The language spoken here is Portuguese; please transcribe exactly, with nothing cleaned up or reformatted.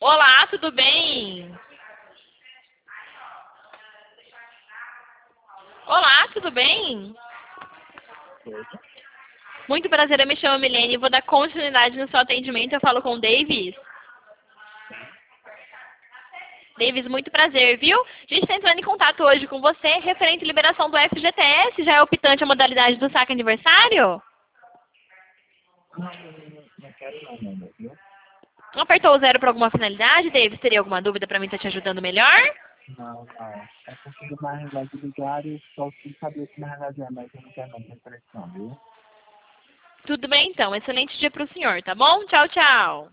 Olá, tudo bem? Olá, tudo bem? Muito prazer, eu me chamo Milene e vou dar continuidade no seu atendimento. Eu falo com o Davis. Davis, muito prazer, viu? A gente está entrando em contato hoje com você referente à liberação do F G T S. Já é optante a modalidade do saque aniversário? Não, não, não, não quero não, meu amor, viu? Apertou o zero para alguma finalidade, Davis? Teria alguma dúvida para mim estar te ajudando melhor? Não, não. É porque na realidade ligaram e só fui saber que na realidade é, mas eu não quero não ter pressão, viu? Tudo bem então. Excelente dia para o senhor, tá bom? Tchau, tchau.